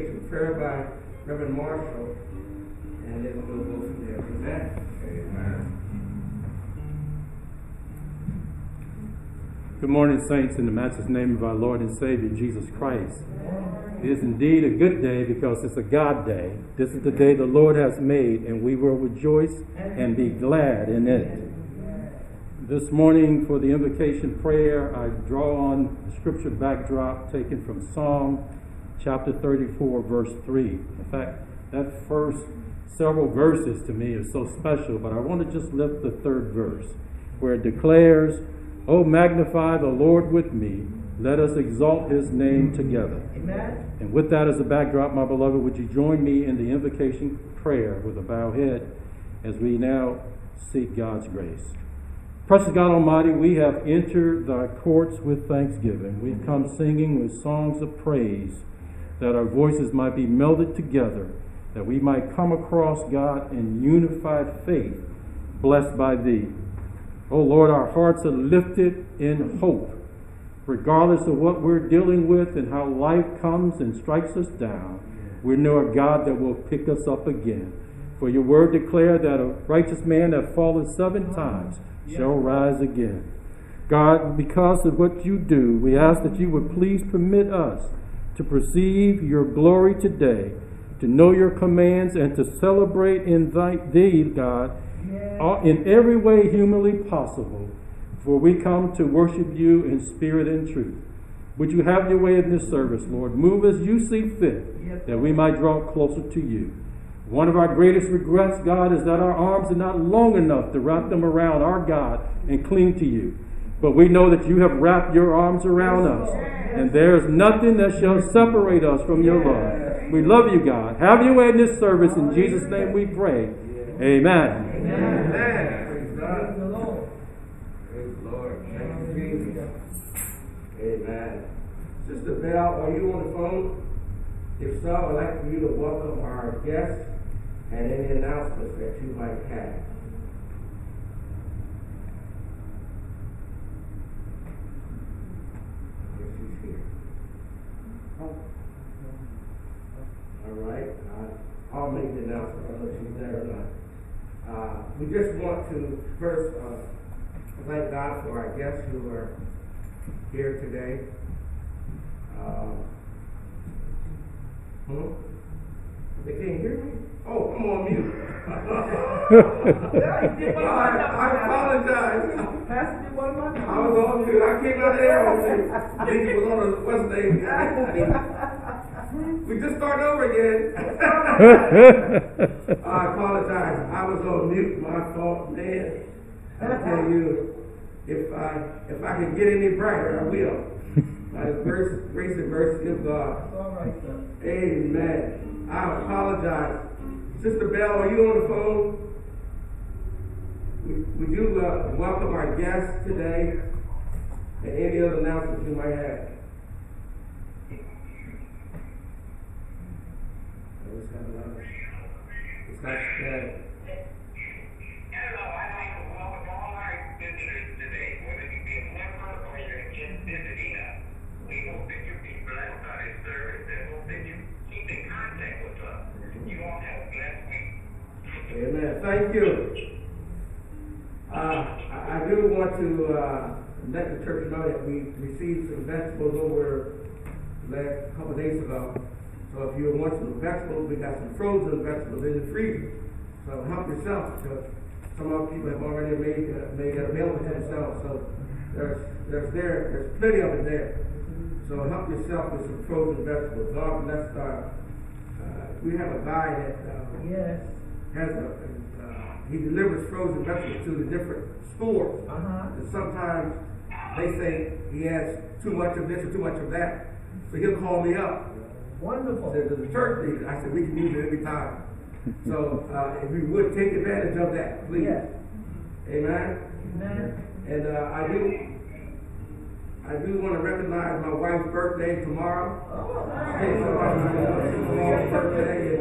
invocation prayer by Reverend Marshall, and then we'll go from there. Amen. Amen. Good morning, saints, in the matchless name of our Lord and Savior, Jesus Christ. It is indeed a good day because it's a God day. This is the day the Lord has made, and we will rejoice and be glad in it. This morning, for the invocation prayer, I draw on the scripture backdrop taken from Psalm chapter 34, verse 3. In fact, that first several verses to me are so special, but I want to just lift the third verse, where it declares, "Oh, magnify the Lord with me. Let us exalt his name together." Amen. And with that as a backdrop, my beloved, would you join me in the invocation prayer with a bowed head as we now seek God's grace. Precious God Almighty, we have entered thy courts with thanksgiving. We've come singing with songs of praise, that our voices might be melded together, that we might come across, God, in unified faith, blessed by thee. Oh Lord, our hearts are lifted in hope, regardless of what we're dealing with and how life comes and strikes us down. We know a God that will pick us up again. For your word declared that a righteous man that falleth 7 times shall rise again. God, because of what you do, we ask that you would please permit us to perceive your glory today, to know your commands, and to celebrate in thee, God, in every way humanly possible. For we come to worship you in spirit and truth. Would you have your way in this service, Lord? Move as you see fit, that we might draw closer to you. One of our greatest regrets, God, is that our arms are not long enough to wrap them around our God and cling to you. But we know that you have wrapped your arms around us, and there is nothing that shall separate us from your love. We love you, God. Have your way in this service. In Jesus' name we pray. Amen. Amen. Praise God. Praise the Lord. Thank you, Jesus. Amen. Sister Bell, are you on the phone? If so, I'd like for you to welcome our guests and any announcements that you might have. Yes, she's here. All right. I'll make the announcement. I don't know if she's there or not. We just want to first thank God for our guests who are here today. They can't hear me? Oh, I'm on mute. I apologize. I was on mute. I came out of there on mute. I think it was on the what's name. We just started over again. I apologize. I was on mute. My fault, man. I tell you, if I can get any brighter, I will. By the grace and mercy of God. All right, sir. Amen. I apologize. Sister Bell, are you on the phone? Would you welcome our guests today and any other announcements you might have? It's not bad. Hello, I'd like to welcome all our visitors today, whether you be a member or you're just visiting us. We hope that you be blessed by this service and hope that you keep in contact with us. You all have a blessed week. Amen. Thank you. I do want to let the church know that we received some vegetables over last couple of days ago. So if you want some vegetables, we got some frozen vegetables in the freezer. So help yourself, because some of people have already made it available to themselves. So there's plenty of it there. So help yourself with some frozen vegetables. God bless we have a guy that has he delivers frozen vegetables to the different stores. And sometimes they say he has too much of this or too much of that. So he'll call me up. Wonderful. Says the church needs it. I said we can use it every time. So if you would take advantage of that, please. Yes. Amen. Amen. And I do want to recognize my wife's birthday tomorrow. Oh, Hey, somebody's birthday.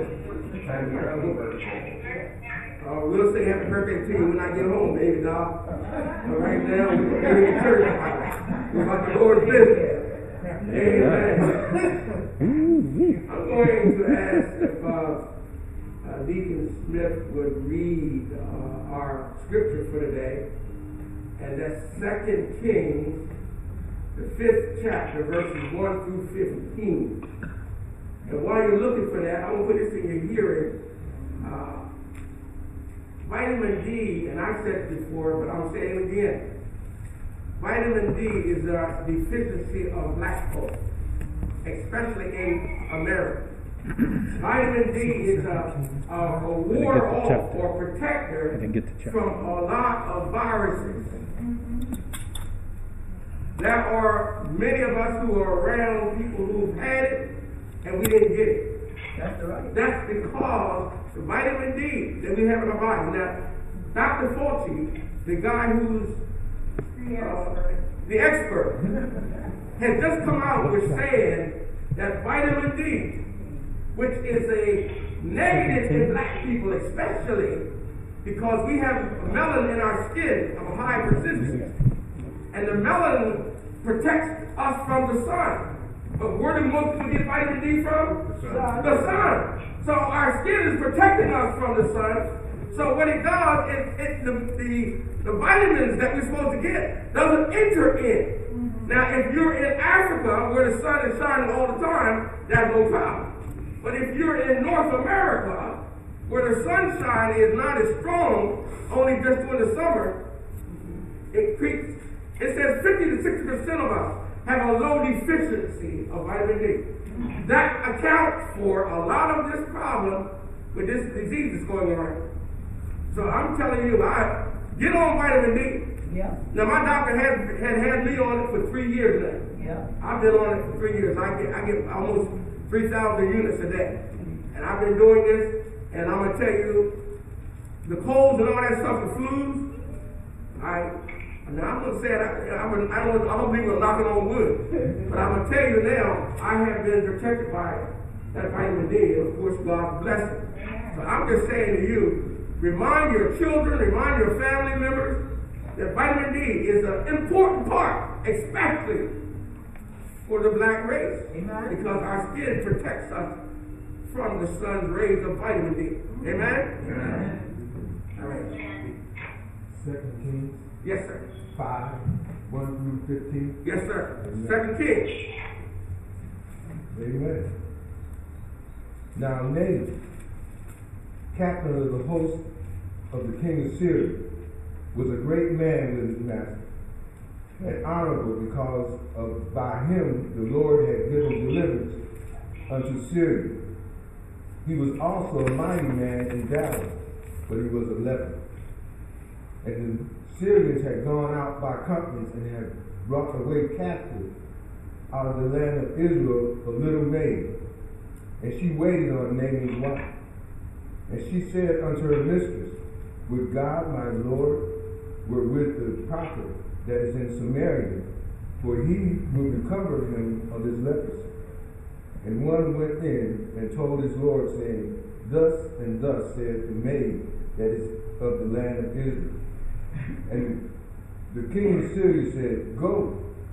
We'll say happy birthday to you when I get home, baby doll. But right now, we're in church. We're about the Lord's business. Amen. I'm going going to ask if Deacon Smith would read our scripture for today, and that's 2 Kings, the 5th chapter, verses 1 through 15. And while you're looking for that, I'm going to put this in your hearing. Vitamin D, and I've said it before, but I'm saying it again. Vitamin D is a deficiency of black folks, especially in America. Vitamin D is a ward off or protector from a lot of viruses. There are many of us who are around people who've had it and we didn't get it. That's right. That's because the vitamin D that we have in our body. Now, Dr. Fauci, the guy who's the expert, has just come out with saying that vitamin D, which is a negative in black people especially, because we have melanin in our skin of a high persistence. And the melanin protects us from the sun. But where do most people get vitamin D from? The sun. So our skin is protecting us from the sun. So what it does is the vitamins that we're supposed to get doesn't enter in. Now if you're in Africa where the sun is shining all the time, that's no problem. But if you're in North America where the sunshine is not as strong, only just during the summer, it says 50 to 60% of us have a low deficiency of vitamin D. That accounts for a lot of this problem with this disease that's going around. So I'm telling you, get on vitamin D. Yeah. Now my doctor had me on it for 3 years now. Yeah. I've been on it for 3 years. I get almost 3,000 units a day. And I've been doing this, and I'm gonna tell you, the colds and all that stuff, the flus, now I'm gonna say it, I don't believe in knocking on wood, but I'm gonna tell you now, I have been protected by that vitamin D, and of course God's blessing. So I'm just saying to you, remind your children, remind your family members that vitamin D is an important part, especially for the black race. Amen. Because our skin protects us from the sun's rays of vitamin D. Amen? Amen. All right. 2 Kings Yes, sir. 5, 1 through 15. Yes, sir. 2 Kings. Amen. Now Naaman, captain of the host of the king of Syria, was a great man with his master, and honorable because by him the Lord had given deliverance unto Syria. He was also a mighty man in battle, but he was a leper. And the Syrians had gone out by companies and had brought away captive out of the land of Israel a little maid, and she waited on Naaman's wife. And she said unto her mistress, would God my Lord were with the prophet that is in Samaria, for he will recover him of his leprosy. And one went in and told his Lord, saying, thus and thus saith the maid that is of the land of Israel. And the king of Syria said, Go,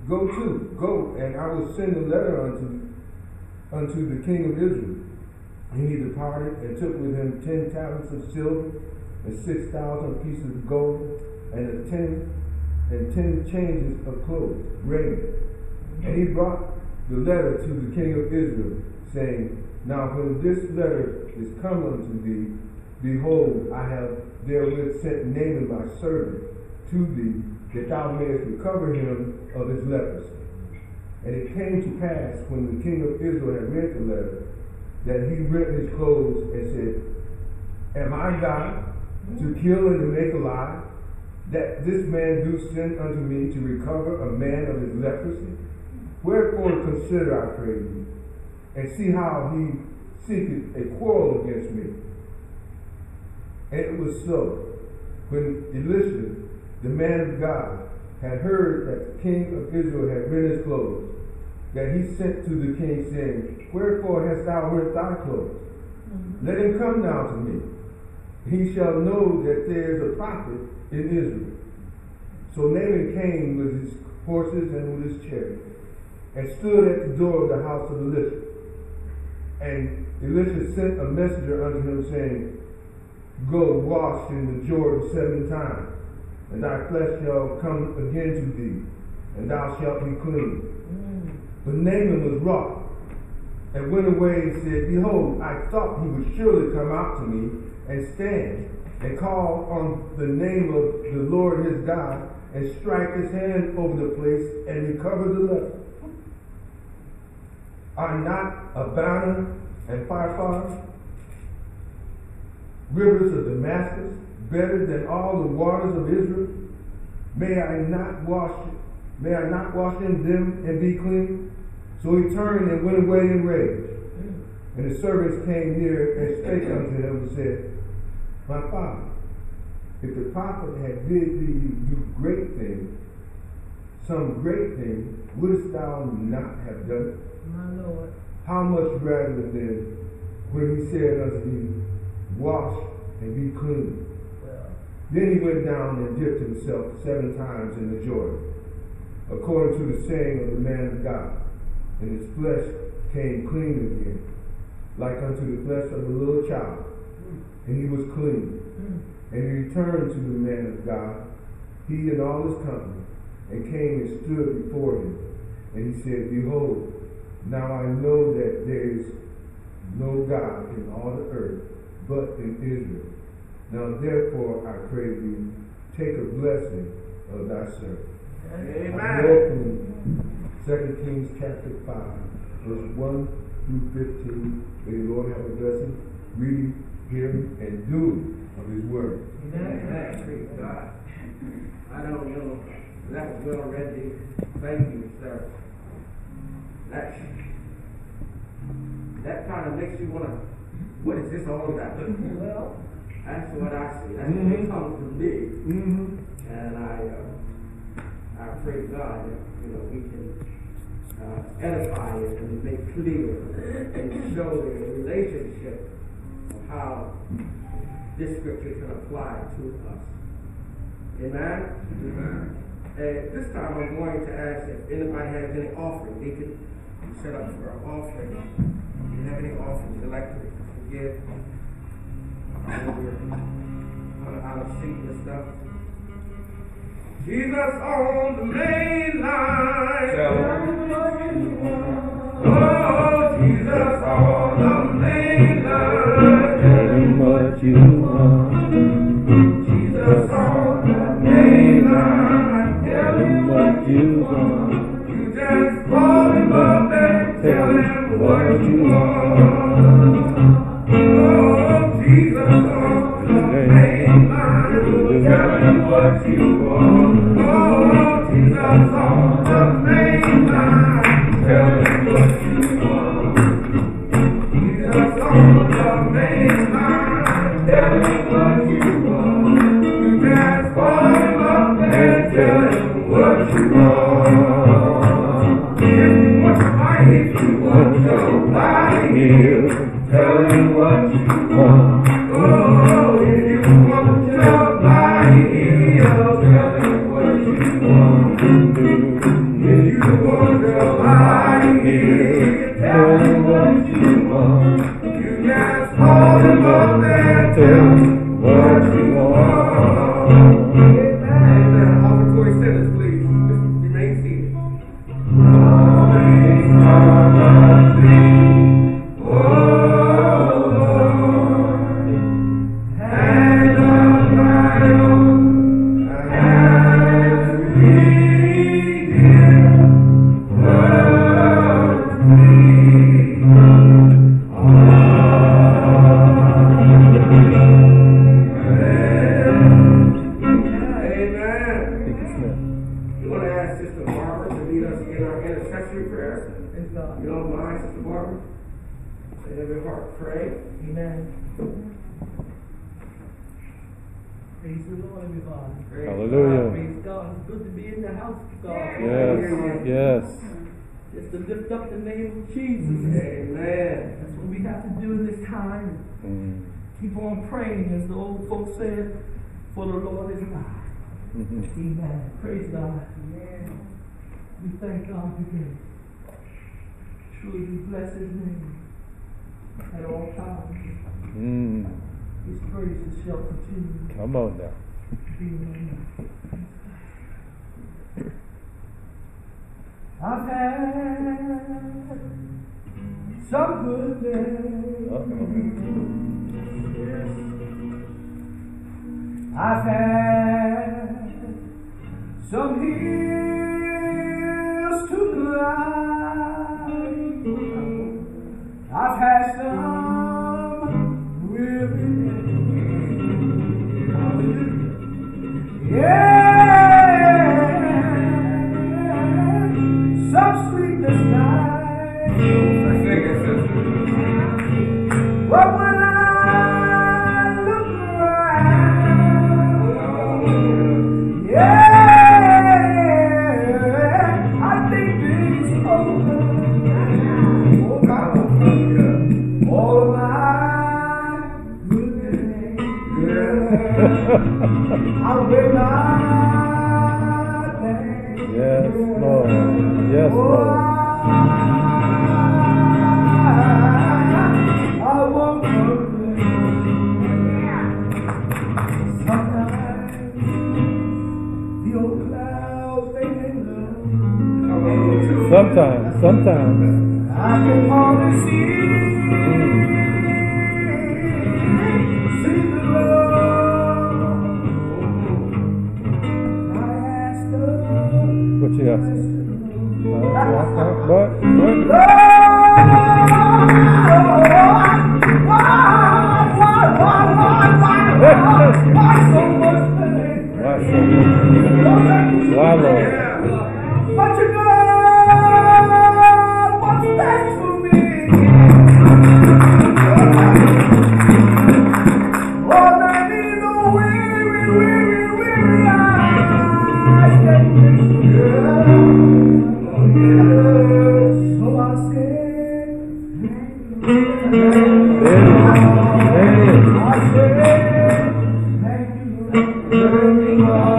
and I will send a letter unto the king of Israel. And he departed and took with him 10 talents of silver and 6,000 pieces of gold and 10 changes of clothes, raiment. And he brought the letter to the king of Israel, saying, now when this letter is come unto thee, behold, I have therewith sent Naaman my servant to thee, that thou mayest recover him of his leprosy. And it came to pass, when the king of Israel had read the letter, that he rent his clothes and said, am I God to kill and to make alive, that this man do send unto me to recover a man of his leprosy? Wherefore consider, I pray you, and see how he seeketh a quarrel against me. And it was so, when Elisha, the man of God, had heard that the king of Israel had rent his clothes, that he sent to the king, saying, wherefore hast thou rent thy clothes? Let him come down to me. He shall know that there is a prophet in Israel. So Naaman came with his horses and with his chariot, and stood at the door of the house of Elisha. And Elisha sent a messenger unto him, saying, Go wash in the Jordan 7 times, and thy flesh shall come again to thee, and thou shalt be clean. But Naaman was wroth, and went away and said, Behold, I thought he would surely come out to me, and stand, and call on the name of the Lord his God, and strike his hand over the place, and recover the leper. Are not Abana and Pharpar, rivers of Damascus, better than all the waters of Israel? May I not wash in them and be clean? So he turned and went away in rage. And the servants came near and spake unto him and said, My father, if the prophet had bid thee do great things, some great things, wouldst thou not have done it? My Lord. How much rather than when he said unto thee, Wash and be clean? Well, Then he went down and dipped himself 7 times in the Jordan, according to the saying of the man of God. And his flesh came clean again, like unto the flesh of a little child. And he was clean. And he returned to the man of God, he and all his company, and came and stood before him. And he said, Behold, now I know that there is no God in all the earth, but in Israel. Now therefore I pray thee, take a blessing of thy servant. Amen. I read from 2 Kings chapter 5, verse 1 through 15. May the Lord have a blessing, reading, hearing, and doing of his word. Amen. Praise God. I don't know. That was well read. Thank you, sir. That kind of makes you want to, what is this all about? well, That's what I see. That's what it comes to me. And I pray God that, we can edify it and make clear and show the relationship of how this scripture can apply to us. Amen? This time I'm going to ask if anybody has any offering. They can set up for an offering. If you have any offerings you'd like to give, we're out of sync and stuff. Jesus on the main line. Oh, Jesus on the main line. Tell him what you want. Jesus on the main line. Tell him what you want. You just call him up and tell him what you want. Oh, Jesus on the main line. Tell him what you want. Oh, Jesus on the main line. Tell him what you want. Jesus on the main line. Tell him what you want. You just call him up and tell him what you want. If you want to fight, if you want your body healed, tell him what you want. Oh, if you want your body healed, tell him what you want. If you want your body healed, tell him what you want. You just call him up and tell him what you want. Amen. Offertory sinners, please. Just remain seated. Hallelujah. praise God. It's good to be in the house of God. Yes. Just to lift up the name of Jesus. Amen. That's what we have to do in this time. Keep on praying, as the old folks said, for the Lord is nigh. Amen. Praise God. We thank God today. Truly we bless his name. at all times. Mm. His praises shall continue Come on now. to be in my mouth. I've had some good days. Yes. I've had some hills to climb. I've had some weary days. Yeah, some sleepless nights. But when I look around, yeah, I think things over. Oh God, all of my good days, I'll wear my thanks. Yes, Lord. Yes, Oh, Lord. I won't complain. Sometimes the old clouds they hang low. Sometimes. I can hardly see the road. I ask the What you asking? What? Why, Lord? But you know what's best for me. Oh, man, in the weary eyes. So I said, I said, thank you, Lord.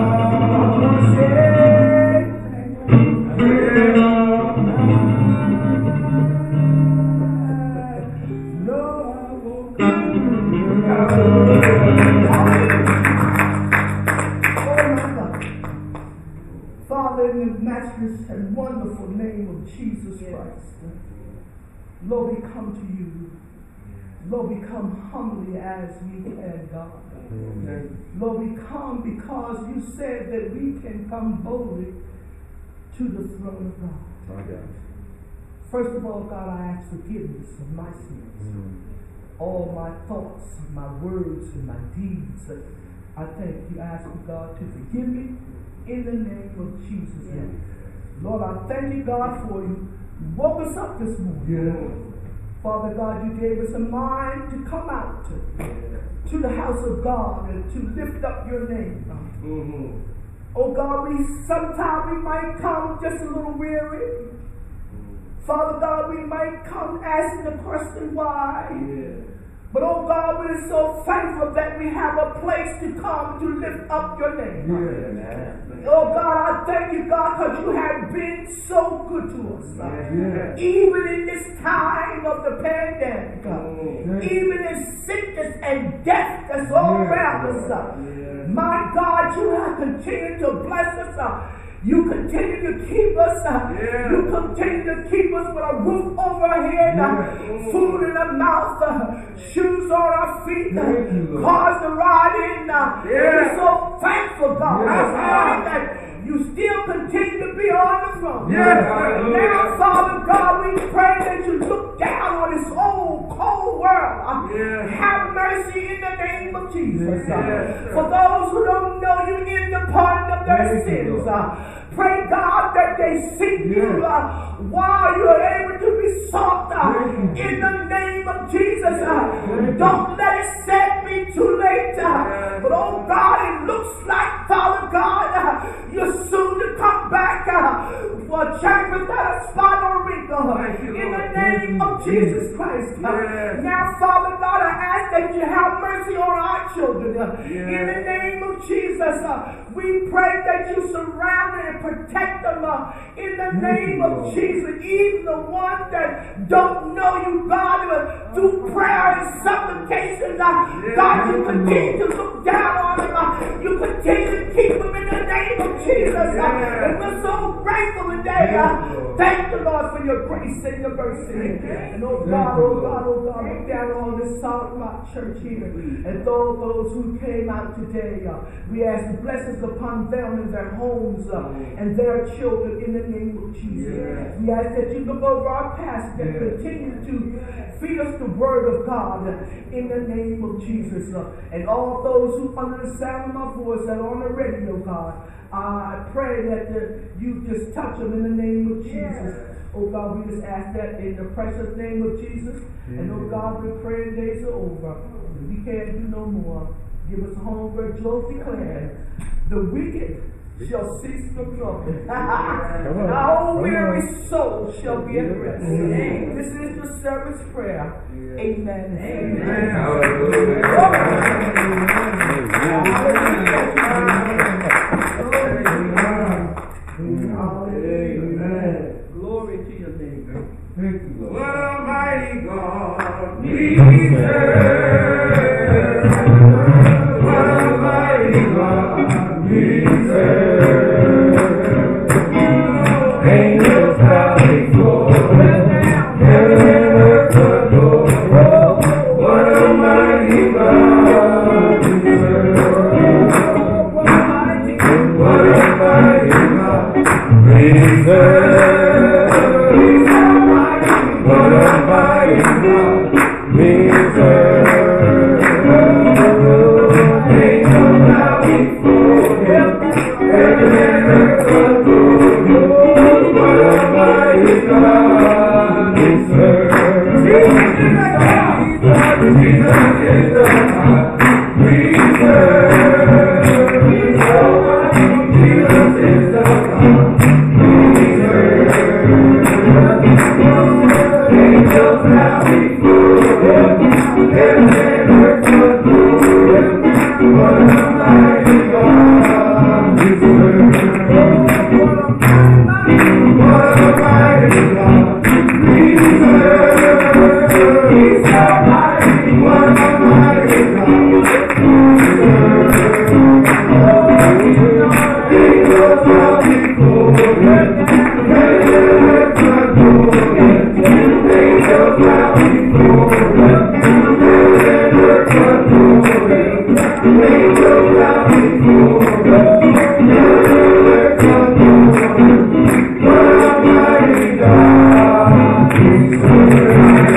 Father, in the matchless and wonderful name of Jesus Christ, Lord, we come to you. Lord, we come humbly as we can, God. Lord, we come because you said that we can come boldly to the throne of God. First of all, God, I ask forgiveness of my sins. All my thoughts, my words, and my deeds. I thank you, ask you, God, to forgive me in the name of Jesus. Lord, I thank you, God, for you woke us up this morning. Father God, you gave us a mind to come out to the house of God and to lift up your name. Oh God, sometimes we might come just a little weary. Father God, we might come asking the question why. But oh God, we're so thankful that we have a place to come to lift up your name. Oh God, I thank you, God, because you have been so good to us. Even in this time of the pandemic, even in sickness and death that's all around us. My God, you have continued to bless us. You continue to keep us. You continue to keep us with a roof over our head, food in our mouth, shoes on our feet, cars to ride in. We're so thankful, God. That you still continue to be on the throne. Now, Father God, we pray that you look down on this old, cold world. Have mercy in the name of Jesus. For those who don't know you in the pardon of their sins, pray, God, that they seek you while you're able to be sought in the name of Jesus. Don't let it be too late. But oh God, it looks like, Father God, you're soon to come back for a church without a spot or wrinkle. In the name of Jesus Christ. Now, Father God, I ask that you have mercy on our children. In the name of Jesus, we pray that you surround and protect them. In the name of Jesus, even the ones that don't know you, God, through prayer and supplication, God, you continue to look down on them. You continue to keep them in the name of Jesus. And we're so grateful today. Thank you, Lord, for your grace and your mercy. And oh God, look down on this Solid Rock Church here. And those who came out today, we ask blessings upon them and their homes and their children in the name of Jesus. We ask that you look over our pastor and continue to feed us the word of God in the name of Jesus. And all those who under the sound of my voice that are on the radio, God, I pray that you just touch them in the name of Jesus. Oh God, we just ask that in the precious name of Jesus. And oh God, we pray the days are over. We can't do no more. Give us a home where Joel declared, the wicked shall cease from trouble. Our weary soul shall be at rest. This is the service prayer. Amen. Amen. Amen. Glory to your name. Thank you, Lord. What a mighty God we serve. What a mighty God we serve. Angels bow before him, heaven and earth adore him. What a mighty God we serve. What a mighty God we serve. What a mighty God we serve. Angels bow before him, heaven and earth adore him. What a mighty God we serve. Jesus is the God we serve. Jesus is the God we serve. Angels bow before him, heaven and earth adore him. What a mighty God we serve. What a mighty God we serve. He's so mighty. What a mighty God we serve. Angels bow before him, heaven and earth adore him. Angels bow before him, heaven and earth adore him. Angels bow before him, heaven and earth adore him. What a mighty God we serve.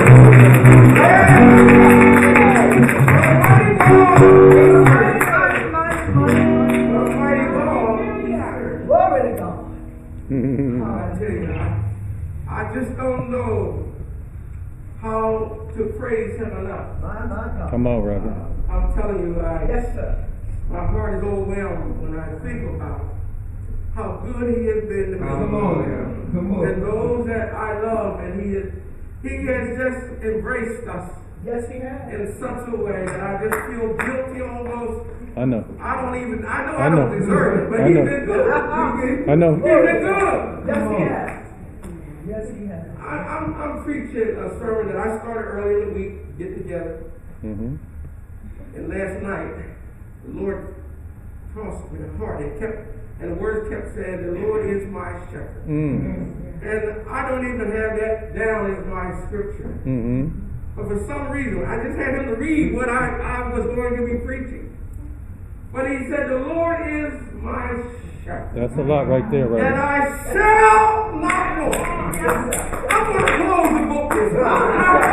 Glory to God. I tell you, I just don't know how to praise him enough. My God. Come on, Reverend. I'm telling you, Yes, sir. my heart is overwhelmed when I think about how good he has been to me. Come on now. Come on. And those that I love, and he has just embraced us Yes, he has. in such a way that I just feel guilty almost. I know. I know I I know. don't deserve it, but I he's know. been good. I know. He's been good. Yes, he has. Yes, he has. I'm preaching a sermon that I started earlier in the week, get together. Mm-hmm. And last night, the Lord crossed my heart. And the words kept saying, the Lord is my shepherd. Mm. And I don't even have that down as my scripture. Mm-hmm. But for some reason, I just had him to read what I was going to be preaching. But he said, the Lord is my shepherd. That's a lot right there, And Reverend. I shall not want. I'm going to close the book this time.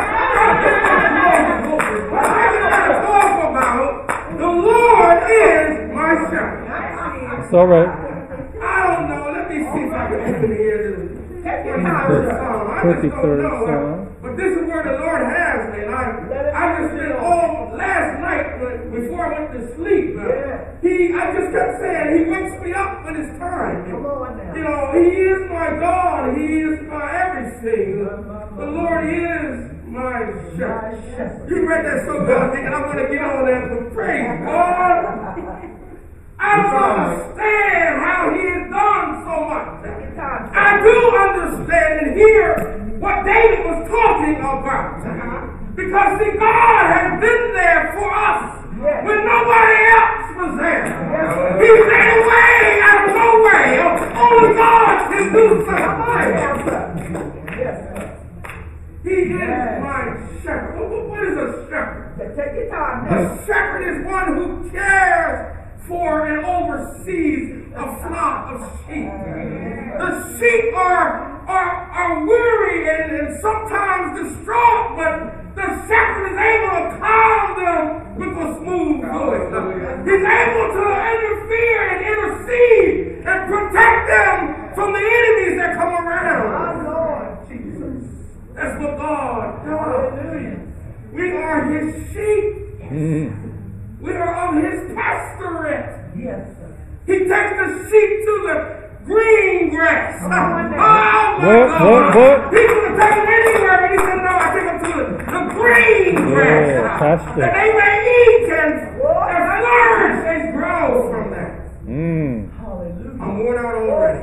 The Lord is my shepherd. It's all right. I don't know. Let me see if I can open here to the 23rd Psalm. I just don't 23rd know. Psalm. But this is where the Lord has me. And I just been all last night before I went to sleep. I just kept saying, he wakes me up when it's time. Come on now. You know, he is my God. He is my everything. The Lord is my shepherd. You read that so good, I'm thinking I'm going to get on there for praise God. I don't understand how he has done so much. I do understand and hear what David was talking about. Because see, God has been there for us when nobody else was there. He made a way out of no way. Only God can do something. He is my shepherd. What is a shepherd? Take your time. A shepherd is one who cares for and oversees a flock of sheep. The sheep are weary and sometimes distraught, but the shepherd is able to calm them with a smooth voice. He's able to interfere and intercede and protect them from the enemies that come around. My Lord Jesus. That's what God does. We are his sheep. We are of his pastorate. Yes, sir. He takes the sheep to the green grass. Oh my God. What? He could have taken anywhere, but he said, no, I take them to the green grass. Pastor. That they may eat and flourish and grow from that. Hallelujah. I'm worn out already.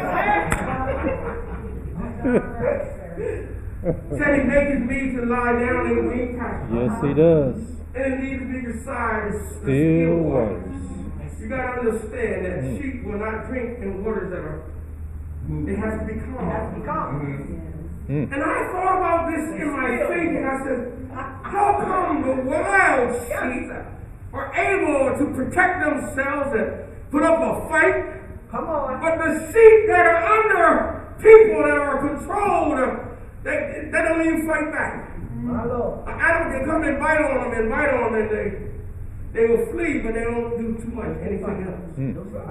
Said he makes me to lie down in green pastures. Yes, he does. And it needs to be beside the Still waters. You got to understand that sheep will not drink in waters that are. It has to be calm. And I thought about this in my thinking. I said, how come the wild sheep are able to protect themselves and put up a fight? Come on. But the sheep that are under people that are controlled, they don't even fight back. My Lord. Animals can come and bite on them, and they will flee, but they don't do too much anything else.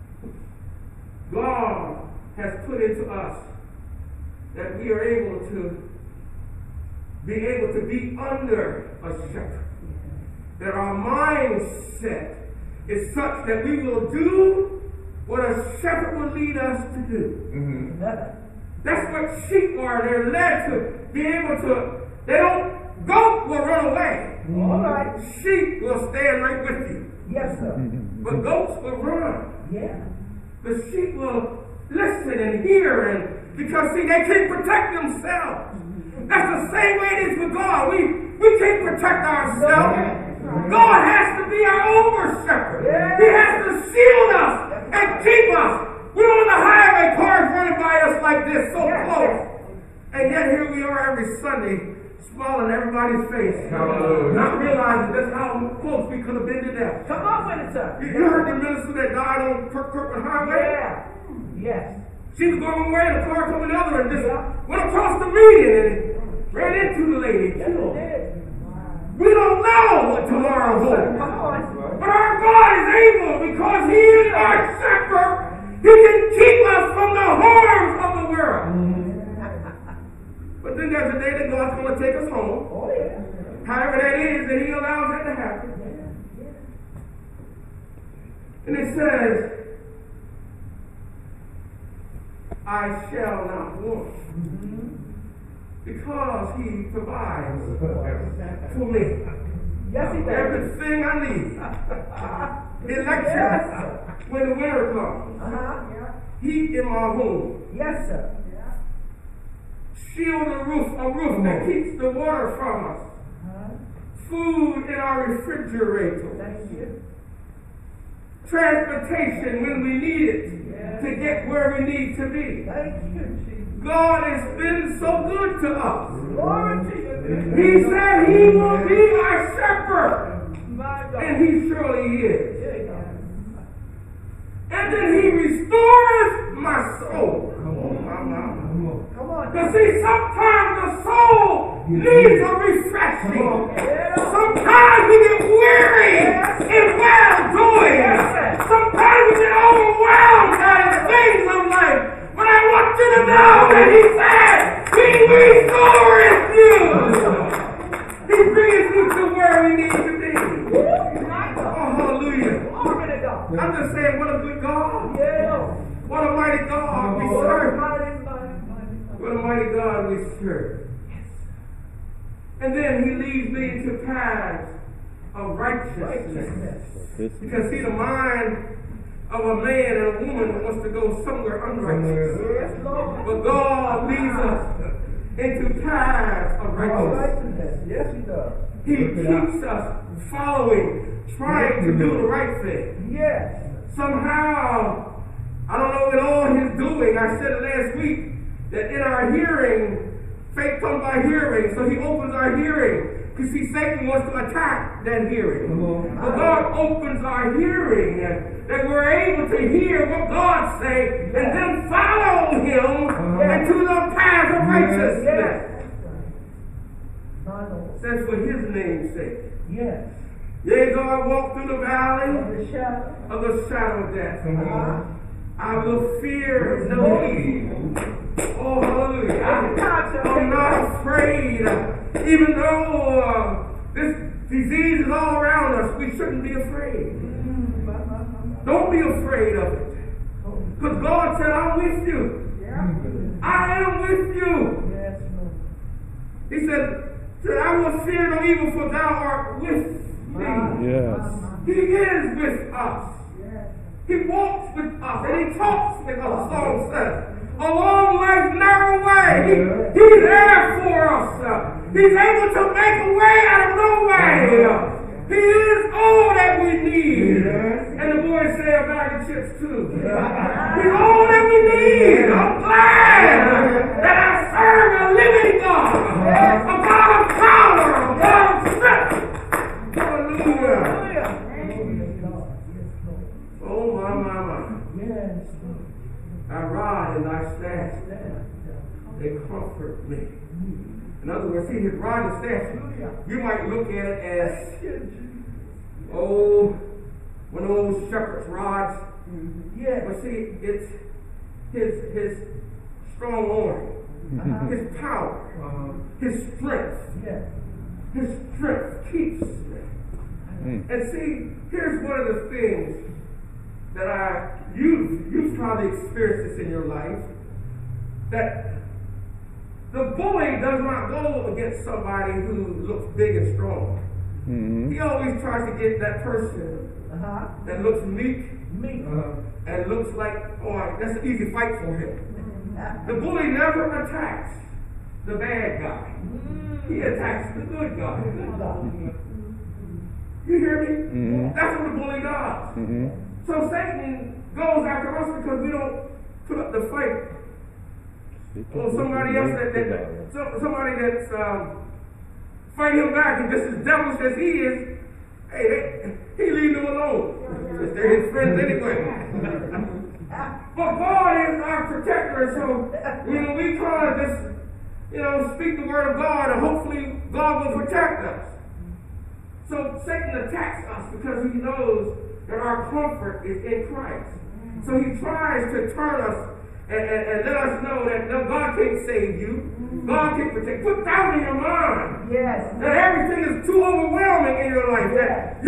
God has put into us that we are able to be under a shepherd. That our mindset is such that we will do what a shepherd will lead us to do. That's what sheep are. They're led to be able to. Goat will run away. All right. Sheep will stand right with you. Yes, sir. But goats will run. Yeah. The sheep will listen and hear, and because see, they can't protect themselves. That's the same way it is with God. We can't protect ourselves. God has to be our over shepherd. He has to shield us and keep us. We're on the highway, cars running by us like this, so close. And yet here we are every Sunday, smiling everybody's face. Not realizing just how close we could have been to death. Come on with it, sir. You heard the minister that died on Kirkwood Highway? Yeah. Yes. She was going one way and the car coming the other and just went across the median and ran into the lady. We don't know what tomorrow holds. Come on. But our God is able, because he is our shepherd. He can keep us from the harms of the world. But then there's a day that God's going to take us home. Oh, yeah. However that is, that he allows that to happen. And it says, I shall not want. Because he provides for me. Yes, he does. Everything I need. Electric when the winter comes. Heat in my home. Yes, sir. Shield a roof that keeps the water from us. Food in our refrigerator. Thank you. Transportation when we need it to get where we need to be. Thank you, Jesus. God has been so good to us. Glory to you. He said he will be our shepherd. My God. And he surely is. There you go. And then he restores my soul. Come on. Come on. Because see, sometimes the soul needs a refreshing. Sometimes we get weary in well-doing. Sometimes we get overwhelmed by the things of life. But I want you to know that he said, he restores you. He brings you to where we need to be. Oh, hallelujah. Glory to God. I'm just saying, what a good God. Yeah. What a mighty God we serve. What a mighty God we serve. And then he leads me to paths of righteousness. Because see, the mind of a man and a woman that wants to go somewhere unrighteous. Yes, Lord. But God leads us into paths of righteousness. Yes, He does. He keeps us following, trying to do the right thing. Yes. Somehow, I don't know in all His doing, I said it last week, that in our hearing, faith comes by hearing, so He opens our hearing. Because see, Satan wants to attack that hearing. But God opens our hearing, that we're able to hear what God says, and then follow Him into the path of righteousness. That's for His name's sake. Yes. Yea, though I walk through the valley The shadow. of the shadow of death, I will fear no evil. Oh, hallelujah. I'm not afraid. Even though this disease is all around us, we shouldn't be afraid. Don't be afraid of it. Because God said, I'm with you. I am with you. Yes, Lord. He said, I will fear no evil, for thou art with me. Yes. He is with us. He walks with us and He talks with us, the song says. A long life, narrow way. He's there for us. He's able to make a way out of no way. He is all that we need. And the boys say a bag of chips too. He's all that we need. I'm glad that I serve a living God. A God of power, a God of strength. Hallelujah. Oh, my. Yes. Thy rod and thy staff, they comfort me. In other words, see, His rod and staff, you might look at it as, one of those shepherd's rods. Yes. But see, it's His strong arm, His power, His strength. Yes. His strength keeps me. And see, here's one of the things that you've probably experienced this in your life, that the bully does not go against somebody who looks big and strong. He always tries to get that person that looks meek and looks like, oh, that's an easy fight for him. The bully never attacks the bad guy. He attacks the good guy. You hear me? That's what the bully does. So Satan goes after us because we don't put up the fight. Or somebody else somebody that's fighting him back and just as devilish as he is, hey, he leave them alone. Because they're his friends anyway. But God is our protector, so we try to just, speak the word of God, and hopefully God will protect us. So Satan attacks us because he knows that our comfort is in Christ. So he tries to turn us and let us know that no, God can't save you. God can't protect. Put doubt in your mind. Yes. That everything is too overwhelming in your life. That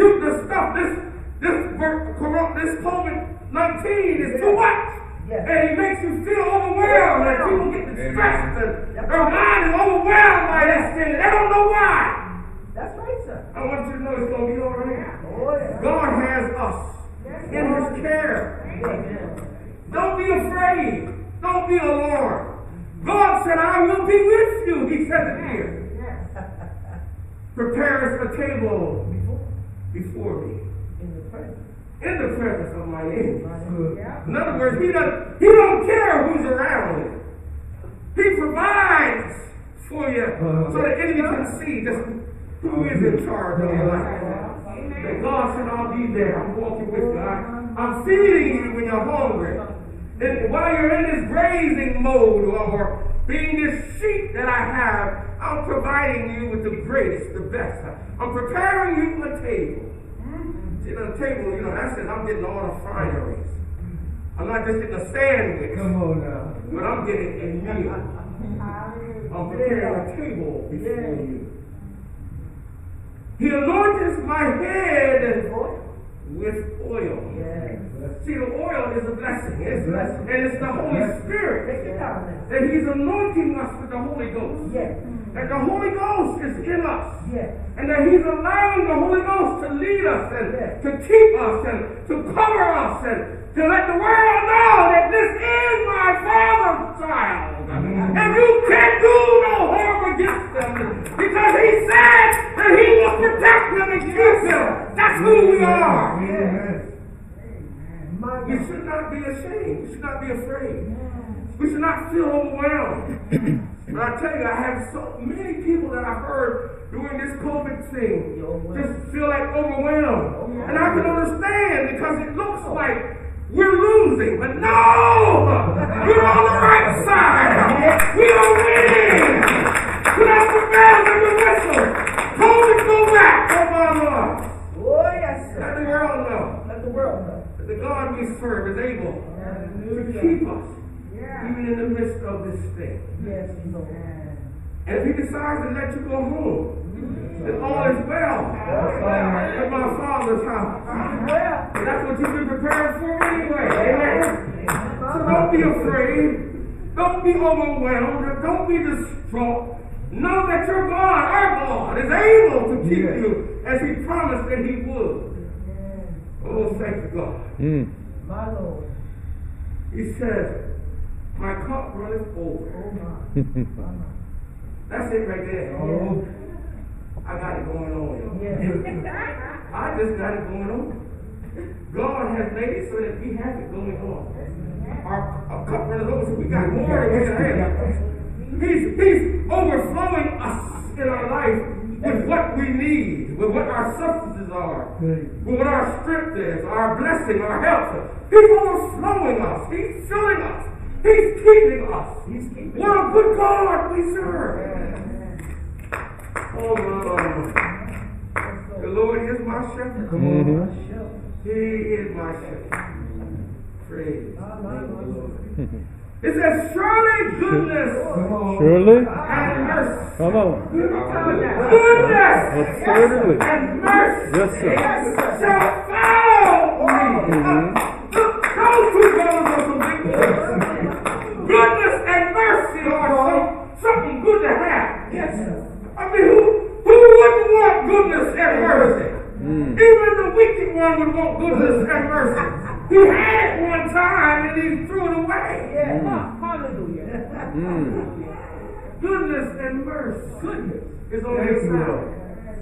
this COVID-19 is too much. Yes. And he makes you feel overwhelmed. And people get distressed. And their mind is overwhelmed by this thing. They don't know why. That's right, sir. I want you to know it's going to be all right. Oh, yeah. God has us in His care. Don't be afraid. Don't be alarmed. God said, I will be with you. He said it here. Prepares a table before me. In the presence of my enemies. In other words, He don't care who's around him. He provides for you so the enemy can see just who is in charge of your life. That God said, I'll be there. I'm walking with you. I'm feeding you when you're hungry. And while you're in this grazing mode or being this sheep that I have, I'm providing you with the greatest, the best. I'm preparing you a table. See, on the table, that says I'm getting all the fineries. I'm not just getting a sandwich. Come on now. But I'm getting a meal. I'm preparing a table before you. He anoints my head with oil. See, the oil is a blessing. And it's the Holy Spirit that He's anointing us with the Holy Ghost. that the Holy Ghost is in us. Yes. And that He's allowing the Holy Ghost to lead us and to keep us and to cover us and to let the world know that this is my Father's child. And you can't do no harm against them because He said that He will protect them and keep them. That's who we are. We should not be ashamed. We should not be afraid. We should not feel overwhelmed. But I tell you, I have so many people that I've heard during this COVID thing just feel like overwhelmed. And I can understand because it looks like we're losing. But no! We're on the right side. We are winning. Without the bells and the whistles. COVID go back. Oh my Lord. Oh, yes, sir. Let the world know. Let the world know. That the God we serve is able to keep us. Even in the midst of this thing. Yes, Lord. And if He decides to let you go home, then all is well. In my Father's house. And that's what you've been prepared for anyway. Amen. So don't be afraid. Don't be overwhelmed. Don't be distraught. Know that your God, our God, is able to keep you as He promised that He would. Oh, thank you, God. My Lord. He says, my cup runneth over. Oh, my. That's it right there. Oh. I got it going on. Yeah. I just got it going on. God has made it so that we have it going on. Our cup runneth over, so we got more than we can have. He's overflowing us in our life with what we need, with what our substances are, with what our strength is, our blessing, our health. He's overflowing us. He's filling us. He's keeping us. What a good God we serve. Oh, my Lord. The Lord is my shepherd. He is my shepherd. Praise the name of the Lord. It says, surely goodness Surely? and mercy. Come on. Goodness Certainly. and mercy Yes, sir. shall follow me. Those two brothers are some big words. Goodness and mercy are something good to have. Yes, sir. I mean, who wouldn't want goodness and mercy? Even the wicked one would want goodness and mercy. He had it one time and he threw it away. Yeah. Hallelujah. Goodness and mercy. Goodness is on his side.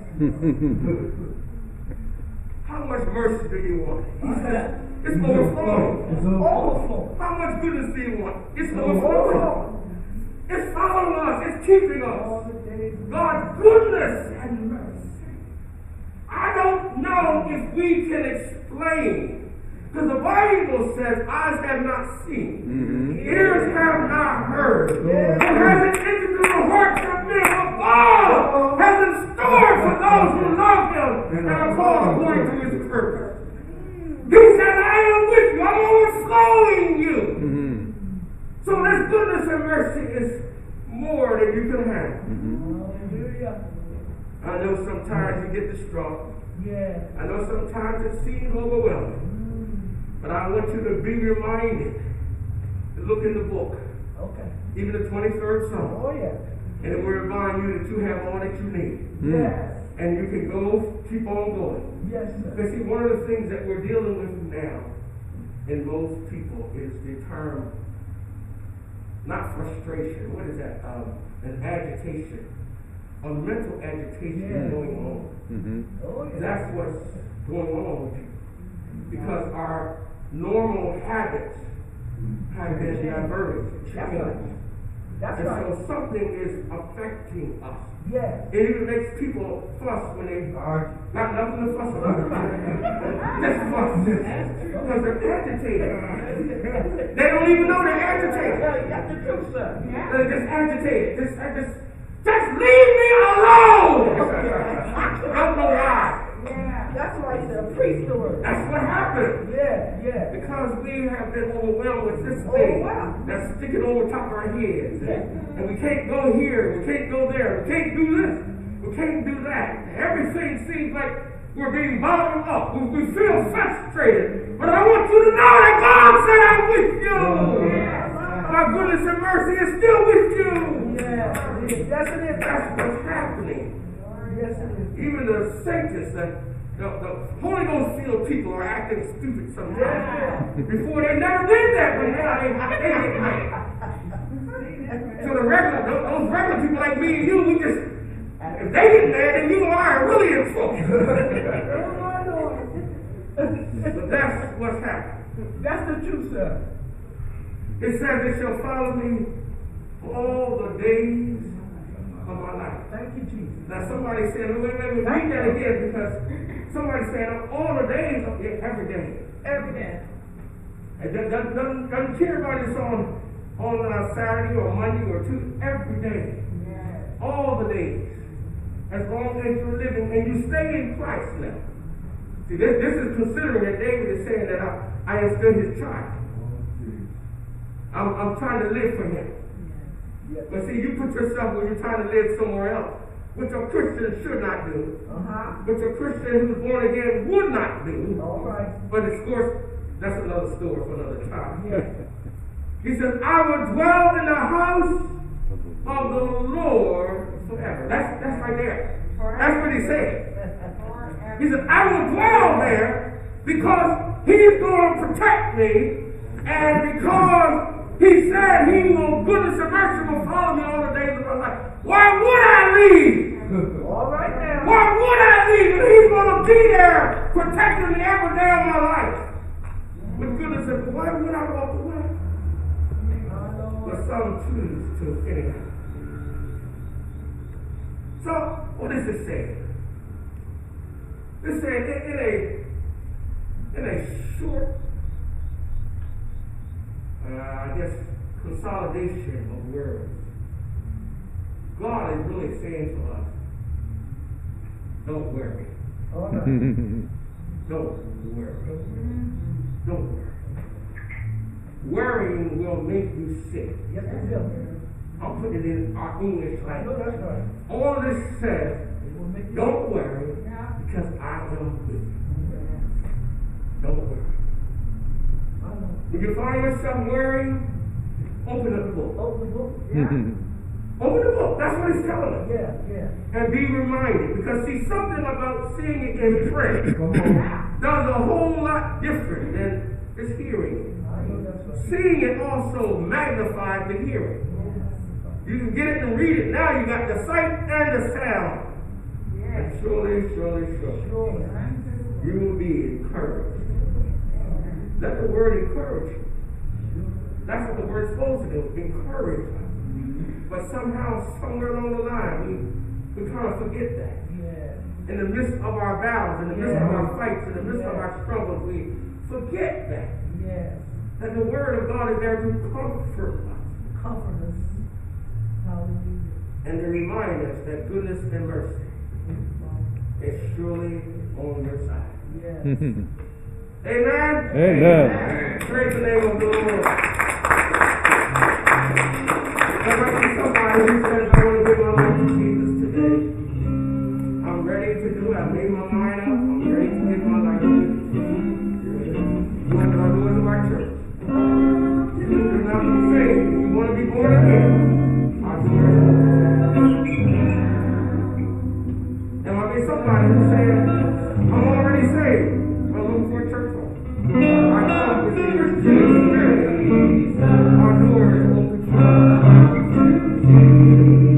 How much mercy do you want? It's overflowing. Overflow. How much goodness do you want? It's overflowing. It's following us. It's keeping us. God's goodness and mercy. I don't know if we can explain. Because the Bible says, eyes have not seen, ears have not heard, and hasn't entered into the hearts of men what God has in store for those who love Him and are called according to His purpose. He said, I am with you, I'm overflowing you. So this goodness and mercy is more than you can handle. I know sometimes you get distraught. I know sometimes it seems overwhelming. But I want you to be reminded to look in the book. Okay. Even the 23rd Psalm. Oh, yeah. And it will remind you that you have all that you need. Yes. And you can go, keep on going. Yes, sir. Because see, one of the things that we're dealing with now in most people is the term, not frustration, what is that? An agitation. A mental agitation going on. Oh, yeah. That's what's going on with people. Because our normal habits have been diverted. That's right. That's And right. so something is affecting us. Yes. It even makes people fuss when they are not nothing to fuss about. Just fuss. Because they're agitated. They don't even know they're agitated. That's the truth, sir. They're just agitated. Just leave me alone. I don't know why. That's why it's a priesthood. That's what happened. Yeah. Because we have been overwhelmed with this thing that's sticking over top of our heads. And we can't go here, we can't go there, we can't do this, we can't do that. Everything seems like we're being bottled up. We feel frustrated. But I want you to know that God said, I'm with you. My goodness and mercy is still with you. Yeah, it is. Yes, it is. That's what's happening. Yes, it is. Even the saints, the Holy Ghost filled people are acting stupid sometimes. Before they never did that, but now they get mad. So those regular people like me and you, we just, if they get mad, then you and I are really in trouble. But that's what's happening. That's the truth, sir. It says it shall follow me all the days of my life. Thank you, Jesus. Now somebody said, wait, read that again, because somebody said all the days of every day. Every day. It doesn't care about it's on Saturday or Monday or Tuesday. Every day. Yeah. All the days. As long as you're living and you stay in Christ now. See, this is considering that David is saying that I am still his child. I'm trying to live for him. Yes. But see, you put yourself where you're trying to live somewhere else, which a Christian should not do, which a Christian who's born again would not do. All right. But of course, that's another story for another time. Yes. He says, I will dwell in the house of the Lord forever. That's right there. That's what he said. He said, I will dwell there because he's going to protect me, and because he said he will, goodness and mercy will follow me all the days of my life. Why would I leave? All right now. Why would I leave if he's going to be there protecting me every day of my life? With goodness and why would I walk away? But some choose to anyhow. So, what does it say? It said in a short, consolidation of words, God is really saying to us, don't worry. All right. Don't worry. Don't worry. Worrying will make you sick. Yes, it will. I'll put it in our English I know language. that's right. All this says, It will make you. don't worry, because I am with you. Don't worry. I know. If you find yourself worrying, open up the book. Open the book. Yeah. Open the book. That's what he's telling us. Yeah. And be reminded. Because see, something about seeing it in print does a whole lot different than just hearing it. I know that's right. Seeing it also magnifies the hearing. You can get it and read it. Now you got the sight and the sound. And surely, you will be encouraged. Let the word encourage you. That's what the word's supposed to do, encourage us. But somehow, somewhere along the line, we kind of forget that. Yeah. In the midst of our battles, in the midst of our fights, in the midst of our struggles, we forget that. Yes. That the word of God is there to comfort us. Comfort us. Hallelujah. And to remind us that goodness and mercy is surely on your side. Yes. Amen? Amen. Praise the name of the Lord. There might be somebody who says, I want to give my life to Jesus today. I'm ready to do it. I made my mind up. I'm ready to give my life to Jesus. You want to do it to our church. If you're not saved, if you want to be born again, our doors are open. There might be somebody who says, I'm already saved. I'm looking for a church home. I come with the Christian spirit. Our door is open.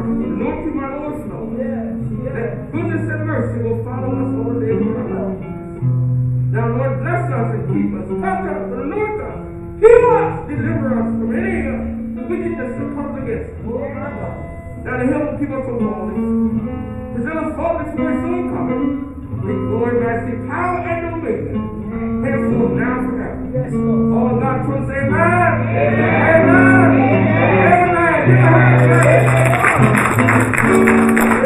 anointing might overflow. Yes. That goodness and mercy will follow us all the days of our lives. Now, Lord, bless us and keep us, touch us and anoint us, heal us, deliver us from any wickedness that comes against us. Now, the hill will keep us from falling. The zealous faultless for his own coming. The glory, majesty, power, and dominion. Henceforth, now, forever. Yes, Lord. All God's children say, amen. Amen. Amen. Amen. Amen.